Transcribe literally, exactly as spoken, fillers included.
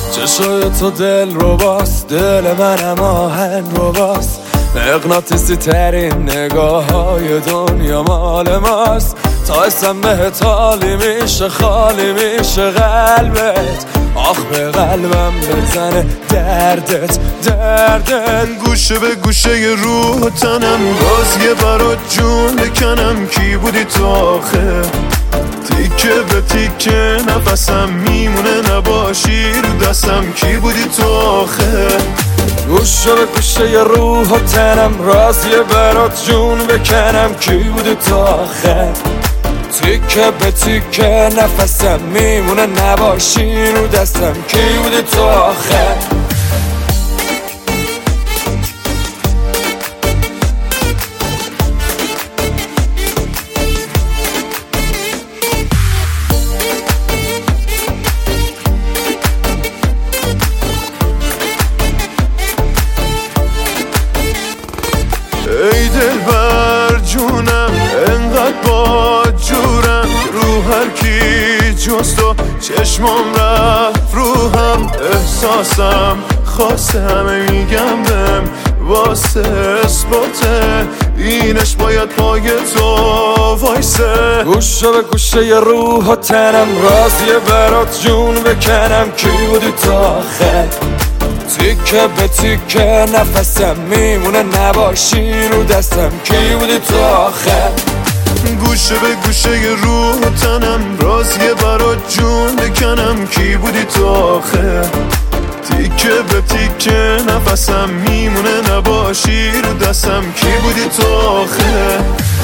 چشای تو دل رو باست، دل منم آهن رو باست، مغناطیسی ترین نگاه های دنیا مال ماست. تا اسم بهت حالی میشه، خالی میشه قلبت، آخ به قلبم بزنه دردت دردت. گوشه به گوشه ی روح و تنم، باز یه برات جون بکنم. کی بودی تو آخه؟ تیکه به تیکه نفسم میمونه، نباشی رو دستم. کی بودی تو آخه؟ گوشه به گوشه ی روح و تنم، رازیه برات جون بکنم. کی بودی تو آخه؟ تیکه به تیکه نفسم میمونه، نباشی رو دستم. کی بودی تو آخه؟ ای دلبر جونم، انقدر با جورم، رو هر کی جز تو چشمام رفت روحم. احساسم خواسته همه میگم بهم، واسه اثباته اینش باید پای تو وایسه. گوشه به گوشه ی روح و تنم، رازیه برات جون بکنم. کی بودی تو آخه؟ تیکه به تیکه نفسم میمونه، نباشی رو دستم. کی بودی تو آخه؟ گوشه به گوشه ی روح و تنم، رازیه برات جون بکنم. کی بودی تو آخه؟ تیکه به تیکه نفسم میمونه، نباشی رو دستم. کی بودی تو آخه؟